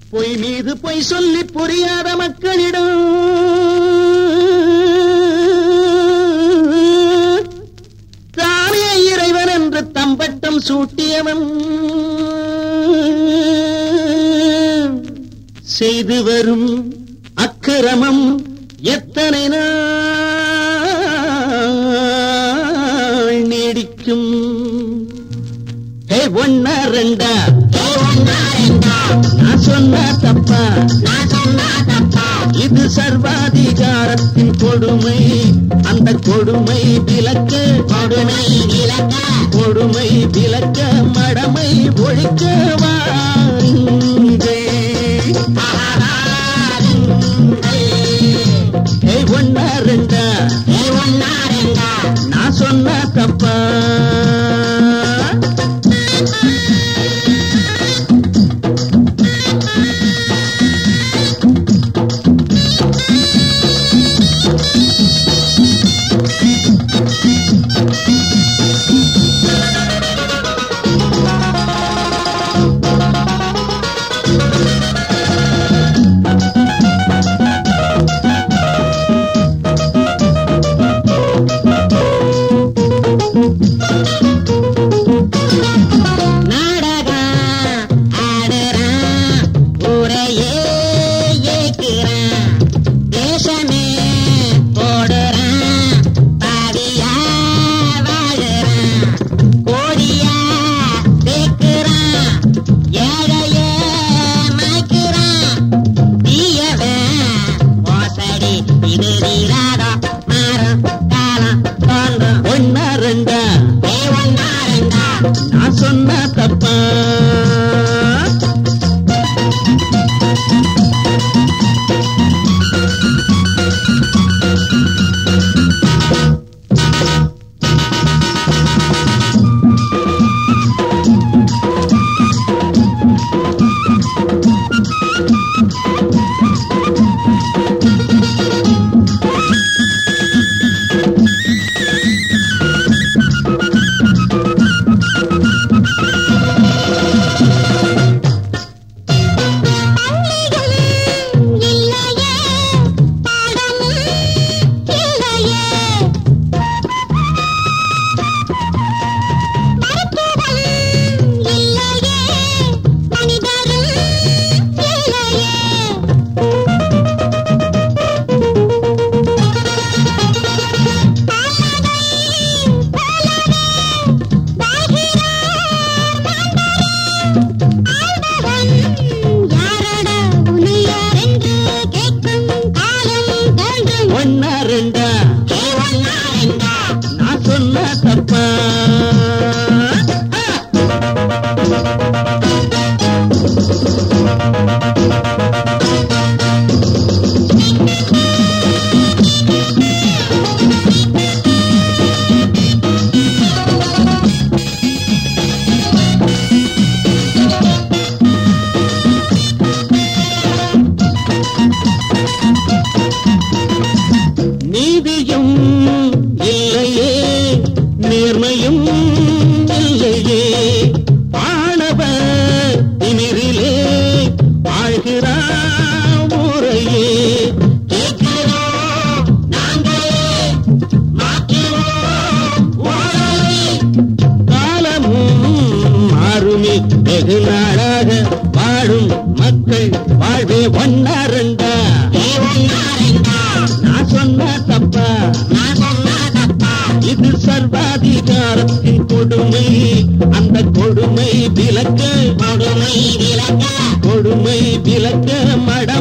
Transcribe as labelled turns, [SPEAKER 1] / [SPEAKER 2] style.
[SPEAKER 1] பொய் மீது பொய் சொல்லி புரியாத மக்களிடம் தானே இறைவன் என்று தம்பட்டம் சூட்டியவன் செய்து வரும் அக்கிரமம் எத்தனை நாள் நீடிக்கும்? ஒன்னா ரெண்டா நான் சொன்னா தப்பா? இது சர்வாதிகாரத்தின் கொடுமை. அந்த கொடுமை விலக்க மடமை ஒழிக்க வாருங்கள். ஒன்னா ரெண்டா நான் சொன்னா தப்பா? நான் சொன்ன தப்பா? ஒன்னா ரெண்டா நான் சொன்ன தப்பா? நீதியும் இல்லையே, நேர்மையும் இல்லையே, ஆணவ திமிரிலே ஆழ்கிறார் ஊரையே. காலமும் மாறுமே, வெகு நாளாக வாழும் மக்கள் வாழ்வே ஒன்னா ரெண்டா நான் சொன்ன தப்பா? இது சர்வாதிகாரத்தின் கொடுமை. அந்த கொடுமை விலக்க மட